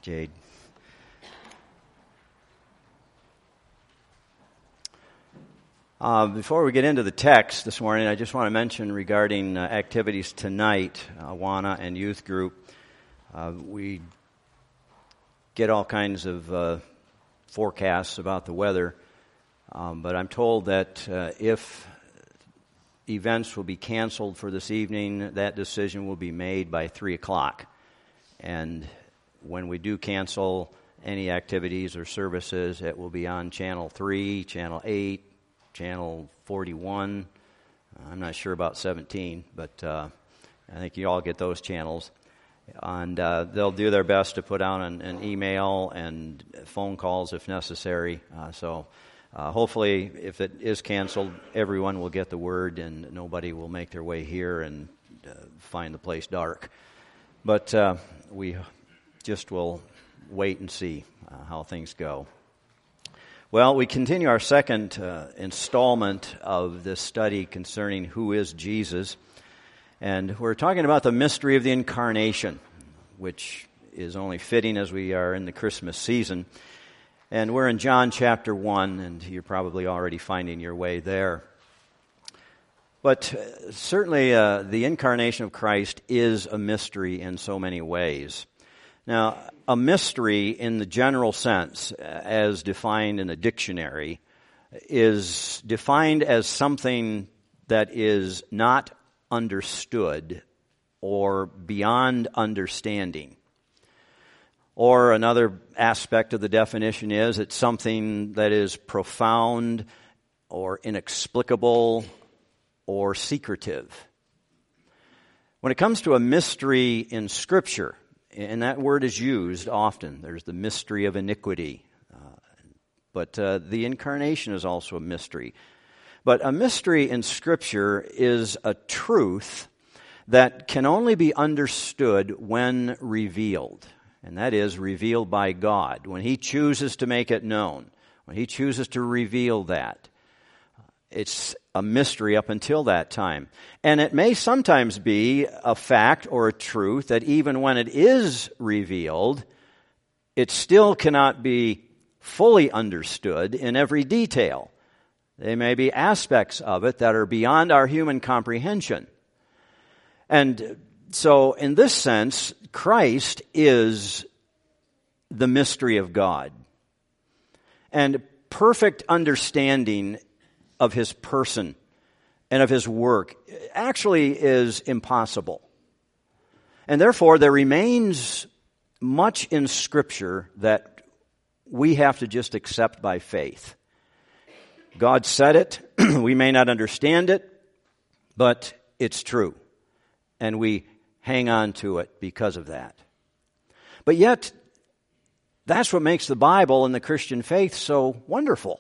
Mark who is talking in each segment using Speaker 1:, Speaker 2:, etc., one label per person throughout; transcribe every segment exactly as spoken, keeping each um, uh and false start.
Speaker 1: Jade. Uh, before we get into the text this morning, I just want to mention regarding uh, activities tonight, uh, Awana and youth group. Uh, we get all kinds of uh, forecasts about the weather, um, but I'm told that uh, if events will be canceled for this evening, that decision will be made by three o'clock. And when we do cancel any activities or services, it will be on Channel three, Channel eight, Channel forty-one. I'm not sure about seventeen, but uh, I think you all get those channels. And uh, they'll do their best to put out an, an email and phone calls if necessary. Uh, so uh, hopefully, if it is canceled, everyone will get the word and nobody will make their way here and uh, find the place dark. But uh, we just will wait and see uh, how things go. Well, we continue our second uh, installment of this study concerning who is Jesus. And we're talking about the mystery of the incarnation, which is only fitting as we are in the Christmas season. And we're in John chapter one, and you're probably already finding your way there. But uh, certainly uh, the incarnation of Christ is a mystery in so many ways. Now, a mystery in the general sense, as defined in a dictionary, is defined as something that is not understood or beyond understanding. Or another aspect of the definition is it's something that is profound or inexplicable or secretive. When it comes to a mystery in Scripture, and that word is used often. There's the mystery of iniquity. Uh, but uh, the incarnation is also a mystery. But a mystery in Scripture is a truth that can only be understood when revealed. And that is revealed by God. When He chooses to make it known. When He chooses to reveal that. It's a mystery up until that time. And it may sometimes be a fact or a truth that even when it is revealed, it still cannot be fully understood in every detail. There may be aspects of it that are beyond our human comprehension. And so in this sense, Christ is the mystery of God. And perfect understanding of His person and of His work actually is impossible. And therefore, there remains much in Scripture that we have to just accept by faith. God said it. We may not understand it, but it's true. And we hang on to it because of that. But yet, that's what makes the Bible and the Christian faith so wonderful.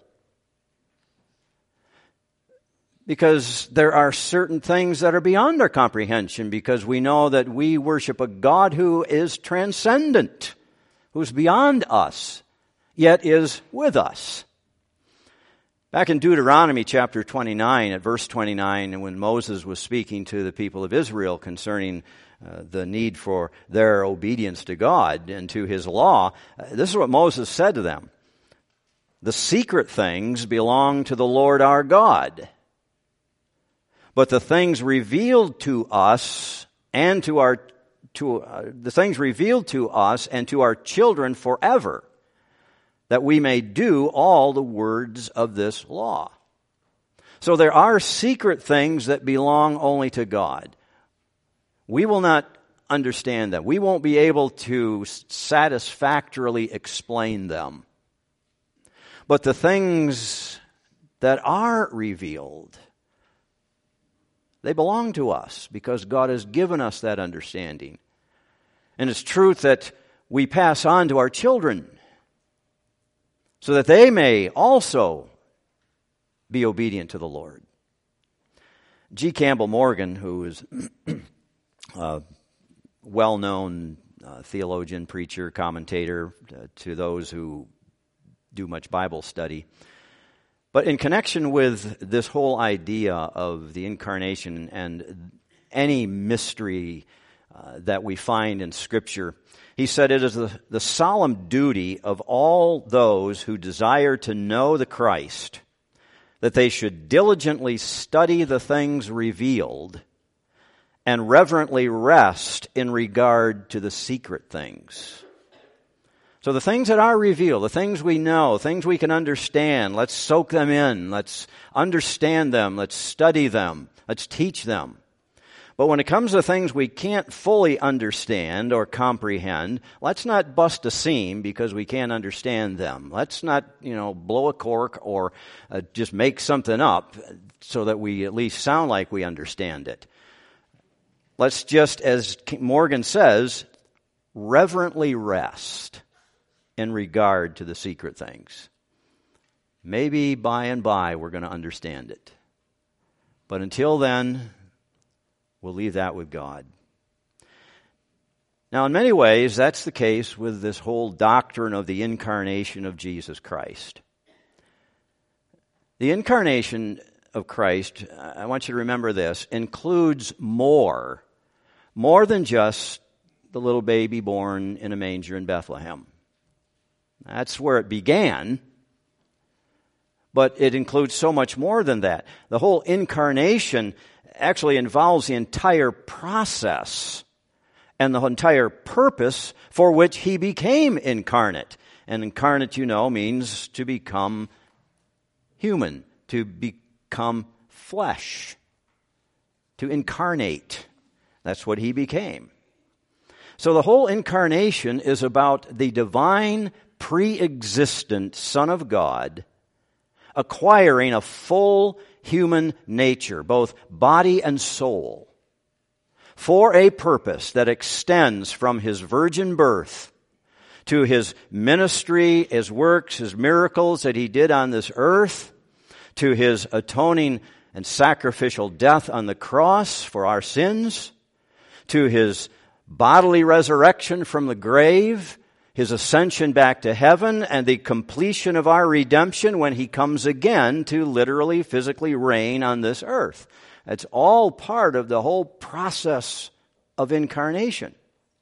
Speaker 1: Because there are certain things that are beyond our comprehension, because we know that we worship a God who is transcendent, who's beyond us, yet is with us. Back in Deuteronomy chapter twenty-nine, at verse twenty-nine, when Moses was speaking to the people of Israel concerning uh, the need for their obedience to God and to His law, uh, this is what Moses said to them. The secret things belong to the Lord our God. But the things revealed to us and to our to uh, the things revealed to us and to our children forever, that we may do all the words of this law. So there are secret things that belong only to God. We will not understand them. We won't be able to satisfactorily explain them. But the things that are revealed, they belong to us because God has given us that understanding. And it's truth that we pass on to our children so that they may also be obedient to the Lord. G. Campbell Morgan, who is a well-known uh, theologian, preacher, commentator uh, to those who do much Bible study, but in connection with this whole idea of the incarnation and any mystery uh, that we find in Scripture, He said, "It is the, the solemn duty of all those who desire to know the Christ, that they should diligently study the things revealed and reverently rest in regard to the secret things." So the things that are revealed, the things we know, things we can understand, let's soak them in, let's understand them, let's study them, let's teach them. But when it comes to things we can't fully understand or comprehend, let's not bust a seam because we can't understand them. Let's not, you know, blow a cork or uh, just make something up so that we at least sound like we understand it. Let's just, as Morgan says, reverently rest in regard to the secret things. Maybe by and by we're going to understand it. But until then, we'll leave that with God. Now, in many ways, that's the case with this whole doctrine of the incarnation of Jesus Christ. The incarnation of Christ, I want you to remember this, includes more, more than just the little baby born in a manger in Bethlehem. That's where it began, but it includes so much more than that. The whole incarnation actually involves the entire process and the entire purpose for which he became incarnate. And incarnate, you know, means to become human, to become flesh, to incarnate. That's what he became. So the whole incarnation is about the divine, pre-existent Son of God acquiring a full human nature, both body and soul, for a purpose that extends from his virgin birth to his ministry, his works, his miracles that he did on this earth, to his atoning and sacrificial death on the cross for our sins, to his bodily resurrection from the grave, his ascension back to heaven, and the completion of our redemption when he comes again to literally, physically reign on this earth. It's all part of the whole process of incarnation.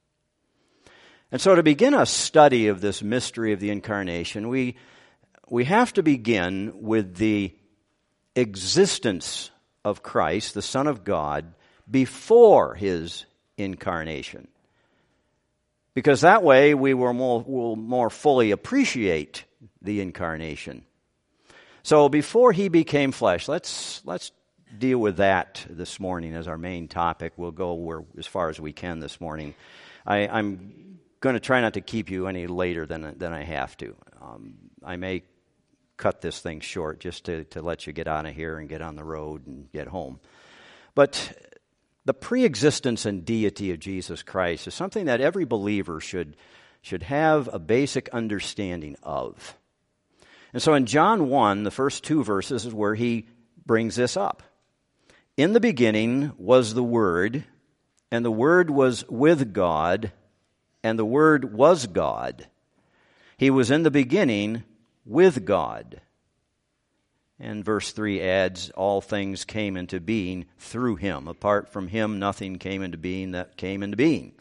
Speaker 1: And so to begin a study of this mystery of the incarnation, we, we have to begin with the existence of Christ, the Son of God, before his incarnation. Because that way we will more, will more fully appreciate the incarnation. So before he became flesh, let's let's deal with that this morning as our main topic. We'll go where, as far as we can this morning. I, I'm going to try not to keep you any later than than I have to. Um, I may cut this thing short just to, to let you get out of here and get on the road and get home. But the pre-existence and deity of Jesus Christ is something that every believer should, should have a basic understanding of. And so in John one, the first two verses is where he brings this up. In the beginning was the Word, and the Word was with God, and the Word was God. He was in the beginning with God. And verse three adds, all things came into being through him. Apart from him, nothing came into being that came into being.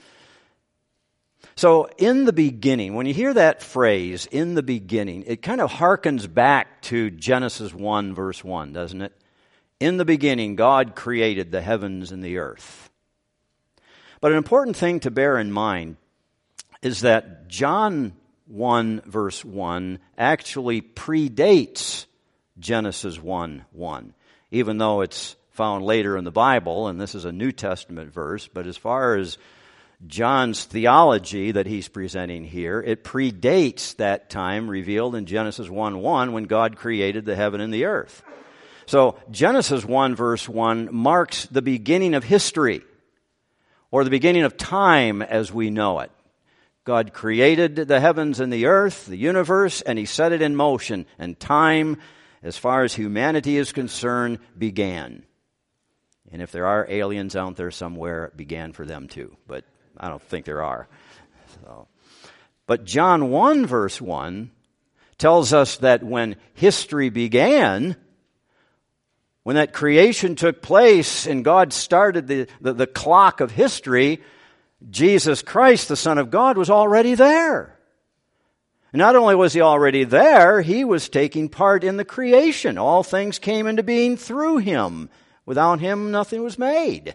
Speaker 1: So in the beginning, when you hear that phrase, in the beginning, it kind of harkens back to Genesis one, verse one, doesn't it? In the beginning, God created the heavens and the earth. But an important thing to bear in mind is that John one, verse one, actually predates Genesis one one, even though it's found later in the Bible, and this is a New Testament verse, but as far as John's theology that he's presenting here, it predates that time revealed in Genesis one one when God created the heaven and the earth. So Genesis one verse one marks the beginning of history, or the beginning of time as we know it. God created the heavens and the earth, the universe, and he set it in motion, and time, as far as humanity is concerned, began. And if there are aliens out there somewhere, it began for them too. But I don't think there are. So. But John one verse one tells us that when history began, when that creation took place and God started the, the, the clock of history, Jesus Christ, the Son of God, was already there. Not only was he already there, he was taking part in the creation. All things came into being through him. Without him, nothing was made.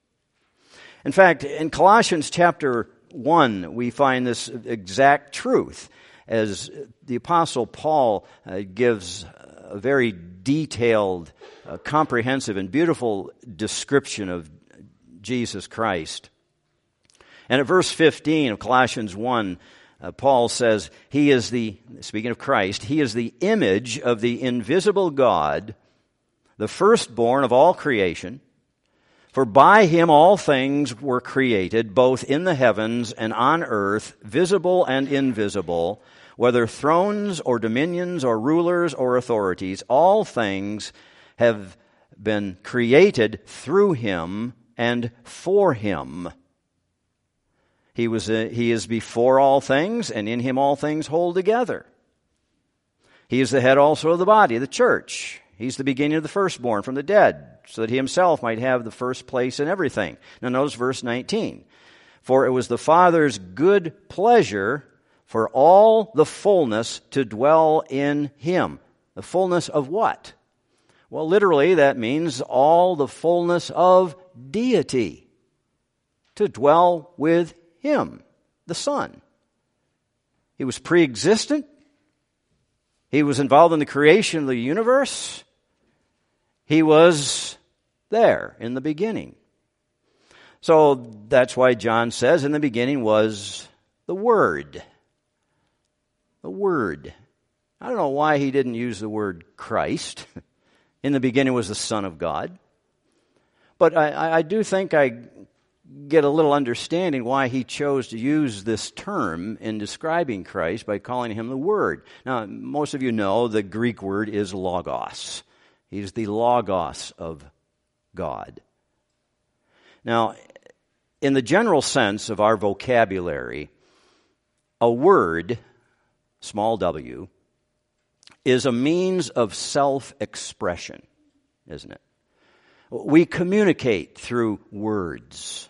Speaker 1: In fact, in Colossians chapter one, we find this exact truth as the Apostle Paul uh, gives a very detailed, uh, comprehensive, and beautiful description of Jesus Christ. And at verse fifteen of Colossians one, uh, Paul says, He is the, speaking of Christ, He is the image of the invisible God, the firstborn of all creation. For by him all things were created, both in the heavens and on earth, visible and invisible, whether thrones or dominions or rulers or authorities. All things have been created through him and for him. He was a, he is before all things, and in him all things hold together. He is the head also of the body, the church. He's the beginning of the firstborn from the dead, so that he himself might have the first place in everything. Now notice verse nineteen. For it was the Father's good pleasure for all the fullness to dwell in him. The fullness of what? Well, literally that means all the fullness of deity. To dwell with him, the Son. He was pre-existent. He was involved in the creation of the universe. He was there in the beginning. So that's why John says, in the beginning was the Word. The Word. I don't know why he didn't use the word Christ. In the beginning was the Son of God. But I, I do think I get a little understanding why he chose to use this term in describing Christ by calling him the Word. Now, most of you know the Greek word is logos. He's the logos of God. Now, in the general sense of our vocabulary, a word, small w, is a means of self-expression, isn't it? We communicate through words.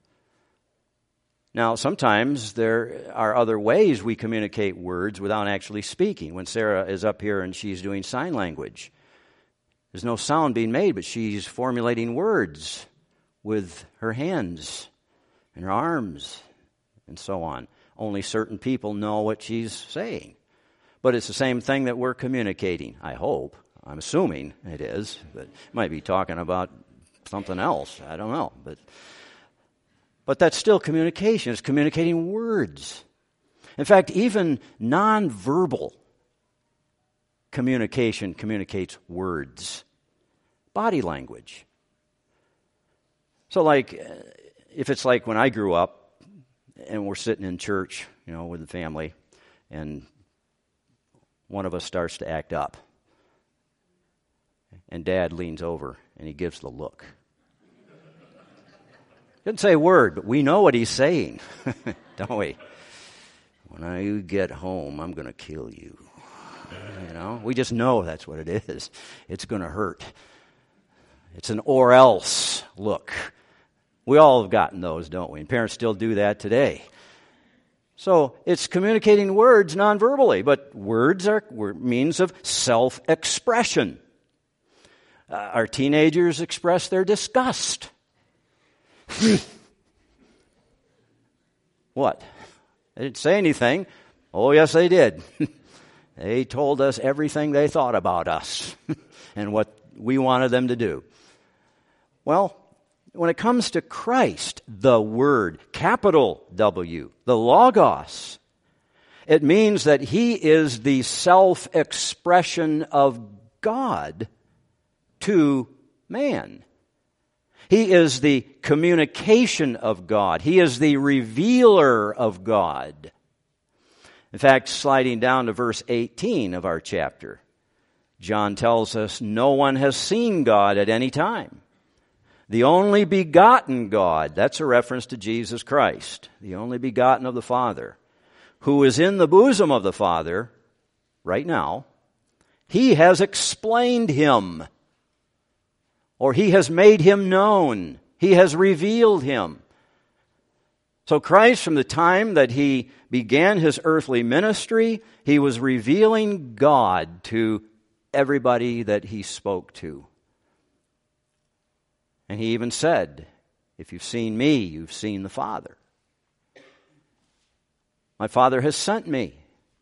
Speaker 1: Now, sometimes there are other ways we communicate words without actually speaking. When Sarah is up here and she's doing sign language, there's no sound being made, but she's formulating words with her hands and her arms and so on. Only certain people know what she's saying. But it's the same thing that we're communicating, I hope. I'm assuming it is, but might be talking about something else. I don't know. But but that's still communication. It's communicating words. In fact, even nonverbal communication communicates words. Body language. So like, if it's like when I grew up and we're sitting in church, you know, with the family, and one of us starts to act up, and Dad leans over and he gives the look. Didn't say a word, but we know what he's saying, don't we? When I get home, I'm going to kill you. You know, we just know that's what it is. It's going to hurt. It's an or else look. We all have gotten those, don't we? And parents still do that today. So it's communicating words non-verbally, but words are means of self-expression. Uh, our teenagers express their disgust. What? They didn't say anything. Oh, yes, they did. They told us everything they thought about us and what we wanted them to do. Well, when it comes to Christ, the Word, capital W, the Logos, it means that He is the self-expression of God to man. He is the communication of God. He is the revealer of God. In fact, sliding down to verse eighteen of our chapter, John tells us, no one has seen God at any time. The only begotten God, that's a reference to Jesus Christ, the only begotten of the Father, who is in the bosom of the Father right now, He has explained Him, or He has made Him known. He has revealed Him. So Christ, from the time that he began his earthly ministry, he was revealing God to everybody that he spoke to. And he even said, if you've seen me, you've seen the Father. My Father has sent me.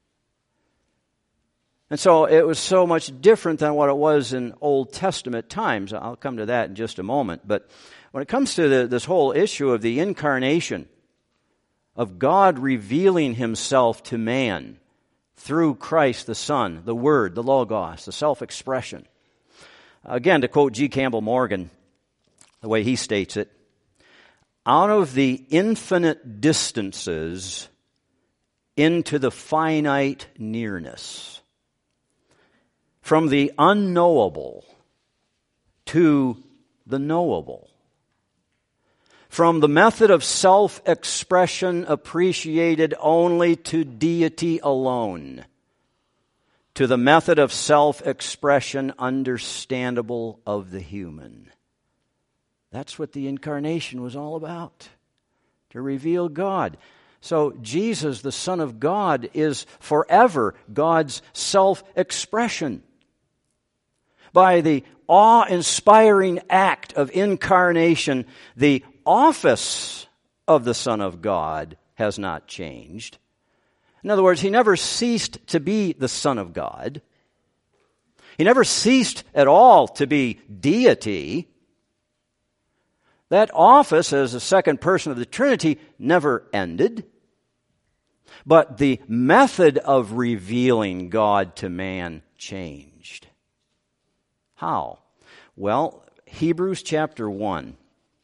Speaker 1: And so it was so much different than what it was in Old Testament times. I'll come to that in just a moment. But when it comes to the, this whole issue of the incarnation, of God revealing himself to man through Christ the Son, the Word, the Logos, the self-expression. Again, to quote G. Campbell Morgan, the way he states it, out of the infinite distances into the finite nearness, from the unknowable to the knowable, from the method of self-expression appreciated only to deity alone, to the method of self-expression understandable of the human. That's what the incarnation was all about, to reveal God. So Jesus, the Son of God, is forever God's self-expression. By the awe-inspiring act of incarnation, the office of the Son of God has not changed. In other words, he never ceased to be the Son of God. He never ceased at all to be deity. That office as the second person of the Trinity never ended. But the method of revealing God to man changed. How? Well, Hebrews chapter one.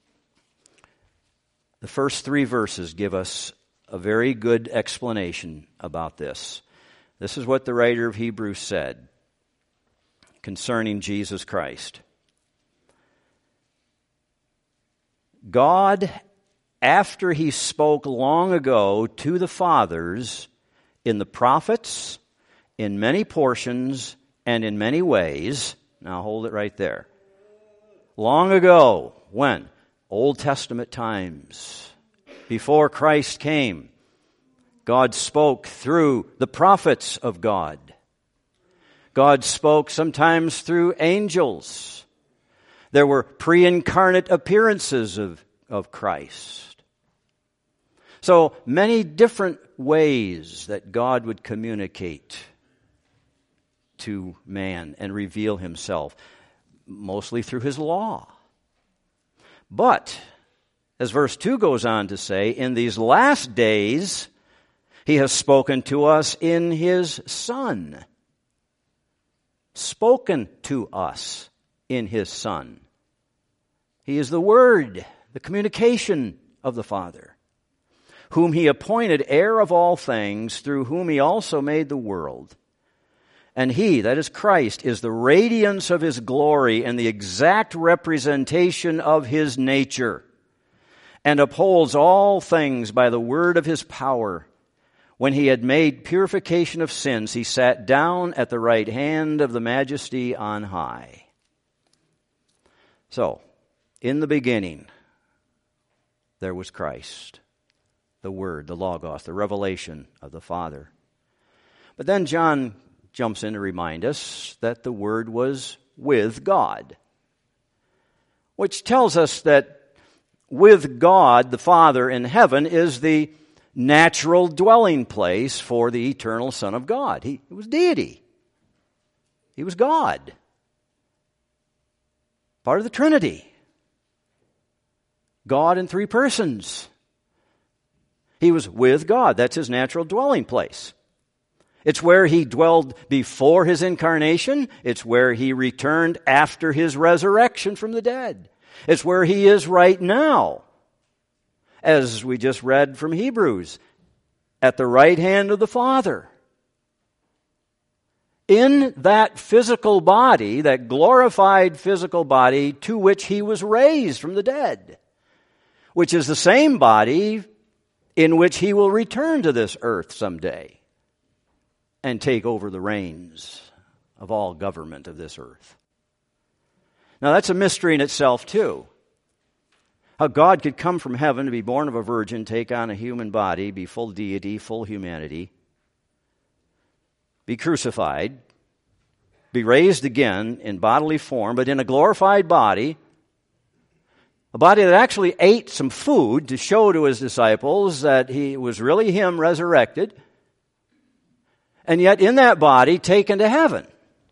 Speaker 1: The first three verses give us a very good explanation about this. This is what the writer of Hebrews said concerning Jesus Christ. God, after he spoke long ago to the fathers in the prophets, in many portions and in many ways. Now hold it right there. Long ago, when? Old Testament times, before Christ came, God spoke through the prophets of God. God spoke sometimes through angels. There were pre-incarnate appearances of, of Christ. So many different ways that God would communicate to man and reveal himself, mostly through his law. But, as verse two goes on to say, in these last days, he has spoken to us in his Son. Spoken to us in his Son. He is the Word, the communication of the Father, whom he appointed heir of all things, through whom he also made the world. And he, that is Christ, is the radiance of his glory and the exact representation of his nature, and upholds all things by the word of his power. When he had made purification of sins, he sat down at the right hand of the Majesty on high. So, in the beginning, there was Christ, the Word, the Logos, the revelation of the Father. But then John jumps in to remind us that the Word was with God, which tells us that with God, the Father in heaven, is the natural dwelling place for the eternal Son of God. He, he was deity. He was God. Part of the Trinity. God in three persons. He was with God. That's his natural dwelling place. It's where he dwelled before his incarnation. It's where he returned after his resurrection from the dead. It's where he is right now, as we just read from Hebrews, at the right hand of the Father. In that physical body, that glorified physical body to which he was raised from the dead, which is the same body in which he will return to this earth someday and take over the reins of all government of this earth. Now that's a mystery in itself too. How God could come from heaven to be born of a virgin, take on a human body, be full deity, full humanity, be crucified, be raised again in bodily form, but in a glorified body, a body that actually ate some food to show to his disciples that he was really him resurrected, and yet in that body taken to heaven,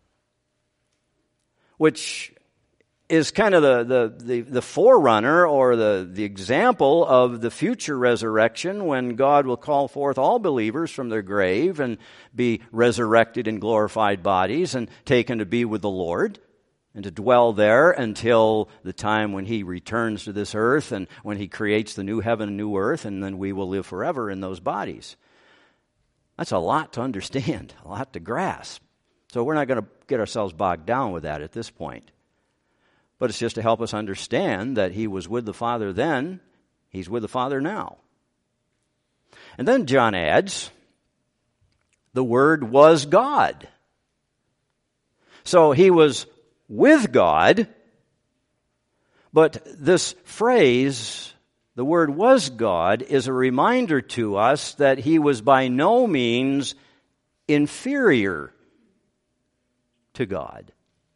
Speaker 1: which is kind of the, the, the, the forerunner or the, the example of the future resurrection when God will call forth all believers from their grave and be resurrected in glorified bodies and taken to be with the Lord and to dwell there until the time when He returns to this earth and when He creates the new heaven and new earth, and then we will live forever in those bodies. That's a lot to understand, a lot to grasp. So we're not going to get ourselves bogged down with that at this point. But it's just to help us understand that He was with the Father then, He's with the Father now. And then John adds, the Word was God. So He was with God, but this phrase, the Word was God, is a reminder to us that He was by no means inferior to God.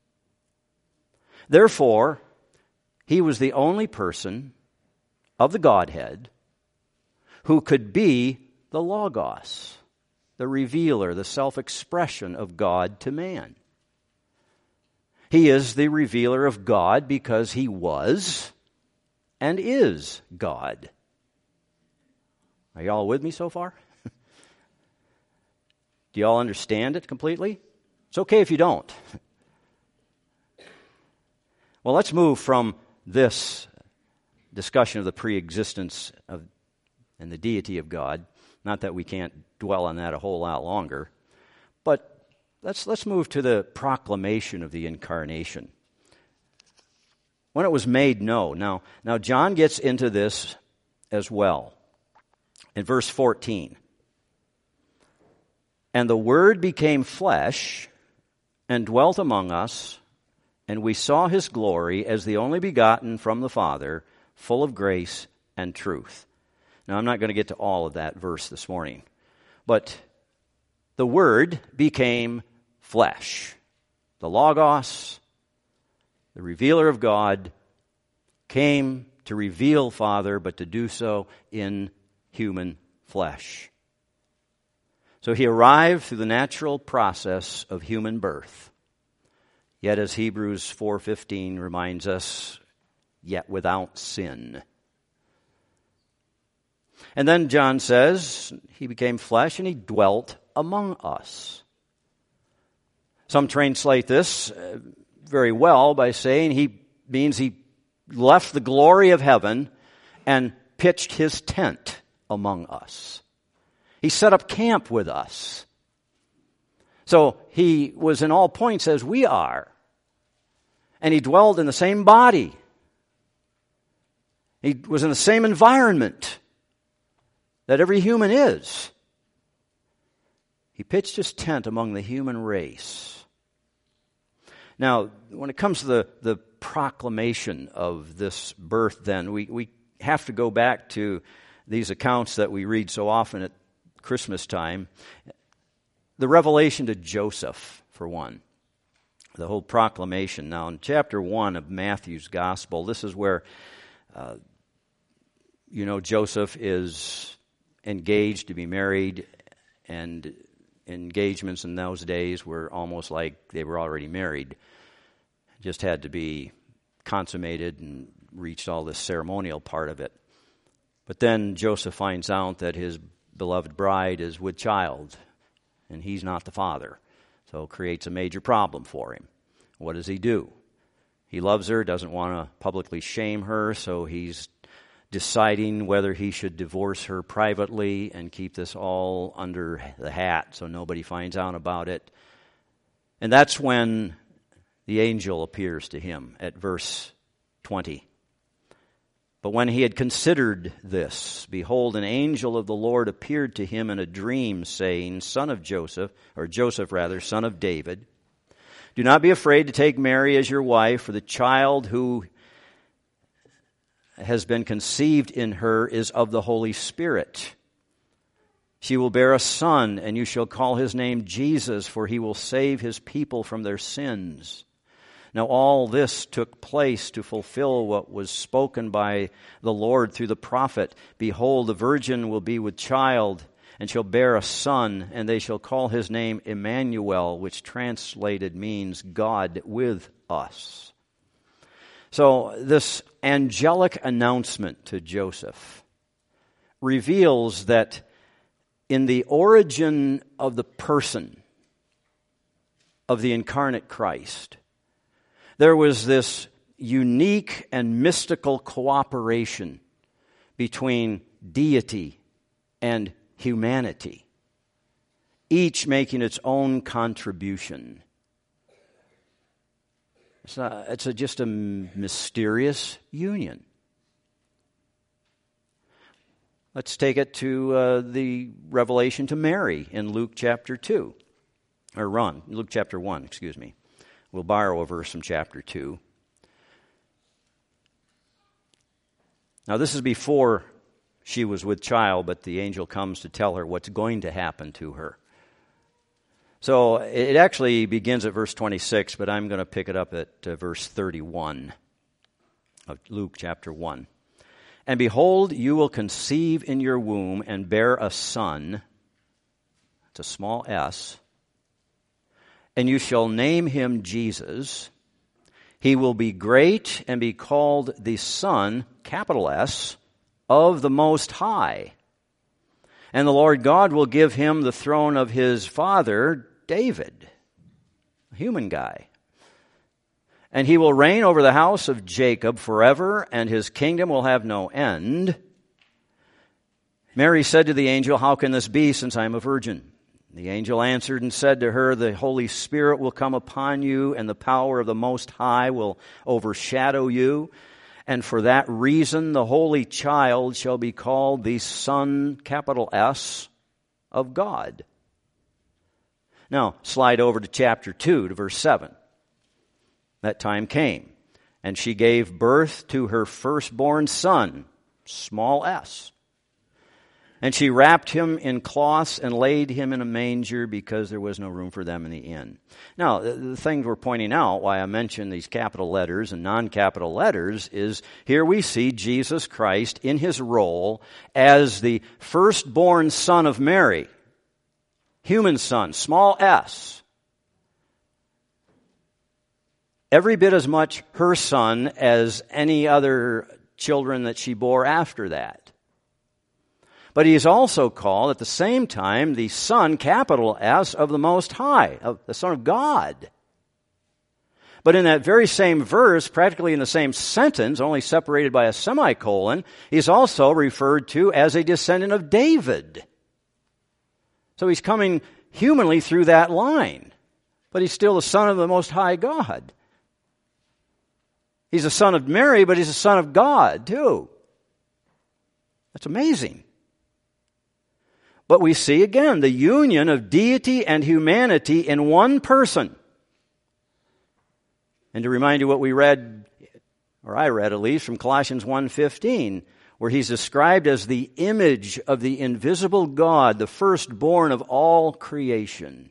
Speaker 1: Therefore, He was the only person of the Godhead who could be the Logos, the revealer, the self-expression of God to man. He is the revealer of God because He was and is God. Are you all with me so far? Do you all understand it completely? It's okay if you don't. Well, let's move from this discussion of the pre-existence of and the deity of God. Not that we can't dwell on that a whole lot longer, but let's let's move to the proclamation of the incarnation. When it was made known. Now, now John gets into this as well. In verse fourteen. And the Word became flesh and dwelt among us, and we saw His glory as the only begotten from the Father, full of grace and truth. Now, I'm not going to get to all of that verse this morning, but the Word became flesh. The Logos, the revealer of God, came to reveal Father, but to do so in human flesh. So He arrived through the natural process of human birth. Yet, as Hebrews four fifteen reminds us, yet without sin. And then John says, He became flesh and He dwelt among us. Some translate this very well by saying He means He left the glory of heaven and pitched His tent among us. He set up camp with us. So He was in all points as we are. And He dwelled in the same body. He was in the same environment that every human is. He pitched His tent among the human race. Now, when it comes to the, the proclamation of this birth, then, we, we have to go back to these accounts that we read so often at Christmas time. The revelation to Joseph, for one. The whole proclamation. Now, in chapter one of Matthew's Gospel, this is where, uh, you know, Joseph is engaged to be married, and engagements in those days were almost like they were already married. Just had to be consummated and reached all this ceremonial part of it. But then Joseph finds out that his beloved bride is with child, and he's not the father. So it creates a major problem for him. What does he do? He loves her, doesn't want to publicly shame her, so he's deciding whether he should divorce her privately and keep this all under the hat so nobody finds out about it. And that's when the angel appears to him at verse twenty. But when he had considered this, behold, an angel of the Lord appeared to him in a dream, saying, Son of Joseph, or Joseph rather, son of David, do not be afraid to take Mary as your wife, for the child who has been conceived in her is of the Holy Spirit. She will bear a son, and you shall call his name Jesus, for he will save his people from their sins. Now all this took place to fulfill what was spoken by the Lord through the prophet. Behold, the virgin will be with child, and shall bear a son, and they shall call his name Emmanuel, which translated means God with us. So this angelic announcement to Joseph reveals that in the origin of the person of the incarnate Christ, there was this unique and mystical cooperation between deity and humanity, each making its own contribution. It's, a, it's a, just a mysterious union. Let's take it to uh, the revelation to Mary in Luke chapter two. Or run, Luke chapter one, excuse me. We'll borrow a verse from chapter two. Now this is before she was with child, but the angel comes to tell her what's going to happen to her. So it actually begins at verse twenty-six, but I'm going to pick it up at uh, verse thirty-one of Luke chapter one. And behold, you will conceive in your womb and bear a son. It's a small s. And you shall name him Jesus. He will be great and be called the Son, capital S, of the Most High. And the Lord God will give him the throne of his father, David, a human guy. And he will reign over the house of Jacob forever, and his kingdom will have no end. Mary said to the angel, how can this be, since I am a virgin? The angel answered and said to her, the Holy Spirit will come upon you, and the power of the Most High will overshadow you. And for that reason, the Holy Child shall be called the Son, capital S, of God. Now, slide over to chapter two, to verse seven. That time came, and she gave birth to her firstborn son, small s. And she wrapped him in cloths and laid him in a manger because there was no room for them in the inn. Now, the, the thing we're pointing out, why I mention these capital letters and non-capital letters, is here we see Jesus Christ in his role as the firstborn son of Mary, human son, small s. Every bit as much her son as any other children that she bore after that. But he is also called at the same time the Son, capital S, of the Most High, of the Son of God. But in that very same verse, practically in the same sentence, only separated by a semicolon, he's also referred to as a descendant of David. So he's coming humanly through that line. But he's still the Son of the Most High God. He's a son of Mary, but he's a son of God, too. That's amazing. But we see again the union of deity and humanity in one person. And to remind you what we read, or I read at least, from Colossians one fifteen, where he's described as the image of the invisible God, the firstborn of all creation.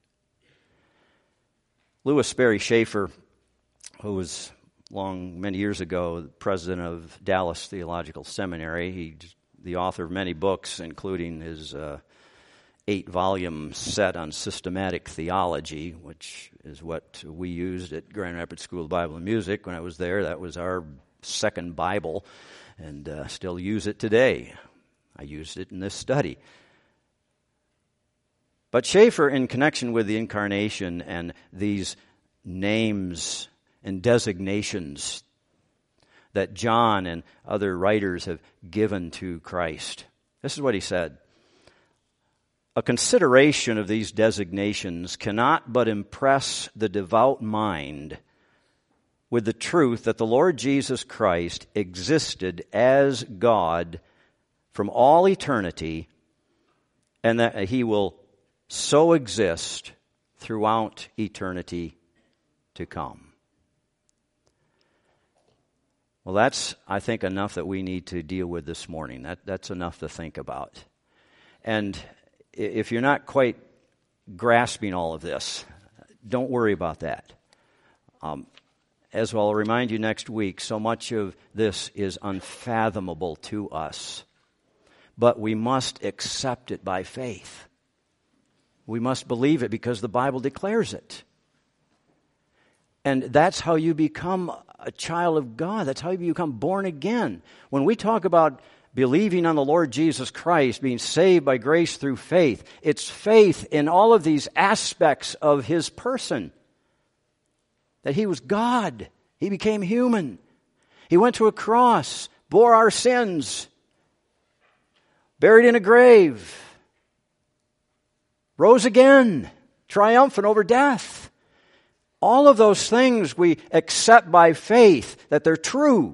Speaker 1: Lewis Sperry Chafer, who was long, many years ago, the president of Dallas Theological Seminary. He's the author of many books, including his uh, eight-volume set on systematic theology, which is what we used at Grand Rapids School of Bible and Music when I was there. That was our second Bible, and uh, still use it today. I used it in this study. But Chafer, in connection with the incarnation and these names and designations that John and other writers have given to Christ. This is what he said. A consideration of these designations cannot but impress the devout mind with the truth that the Lord Jesus Christ existed as God from all eternity, and that he will so exist throughout eternity to come. Well, that's, I think, enough that we need to deal with this morning. That, that's enough to think about. And if you're not quite grasping all of this, don't worry about that. Um, as well, I'll remind you next week, so much of this is unfathomable to us. But we must accept it by faith. We must believe it because the Bible declares it. And that's how you become a child of God. That's how you become born again. When we talk about believing on the Lord Jesus Christ, being saved by grace through faith, it's faith in all of these aspects of His person. That He was God. He became human. He went to a cross, bore our sins, buried in a grave, rose again, triumphant over death. All of those things we accept by faith that they're true.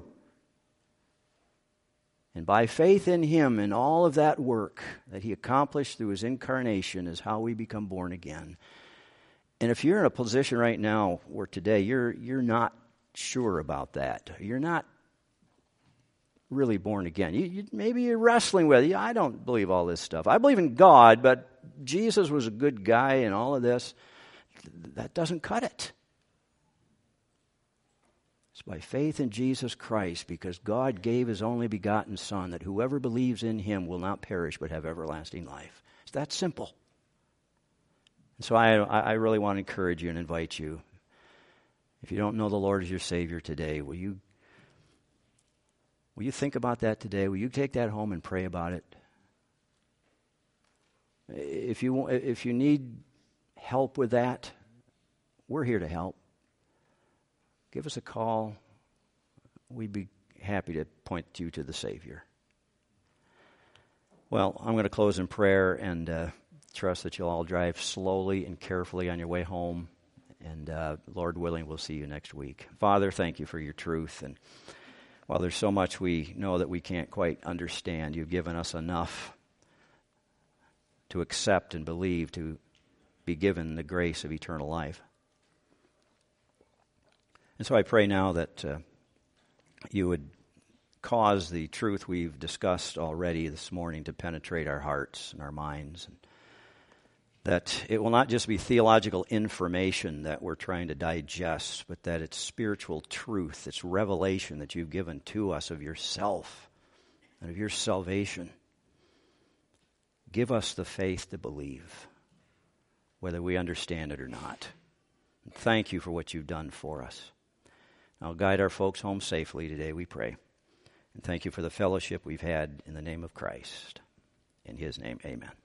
Speaker 1: And by faith in Him and all of that work that He accomplished through His incarnation is how we become born again. And if you're in a position right now where today you're you're not sure about that, you're not really born again. You, you, maybe you're wrestling with, I don't believe all this stuff. I believe in God, but Jesus was a good guy and all of this. That doesn't cut it. It's by faith in Jesus Christ, because God gave His only begotten Son, that whoever believes in Him will not perish but have everlasting life. It's that simple. And so I, I really want to encourage you and invite you. If you don't know the Lord as your Savior today, will you Will you think about that today? Will you take that home and pray about it? If you if you need help with that, we're here to help. Give us a call. We'd be happy to point you to the Savior. Well, I'm going to close in prayer and uh, trust that you'll all drive slowly and carefully on your way home. And uh, Lord willing, we'll see you next week. Father, thank you for your truth. And while there's so much we know that we can't quite understand, you've given us enough to accept and believe, to be given the grace of eternal life. And so I pray now that uh, you would cause the truth we've discussed already this morning to penetrate our hearts and our minds, and that it will not just be theological information that we're trying to digest, but that it's spiritual truth, it's revelation that you've given to us of yourself and of your salvation. Give us the faith to believe, whether we understand it or not. And thank you for what you've done for us. Now guide our folks home safely today, we pray. And thank you for the fellowship we've had in the name of Christ. In His name, amen.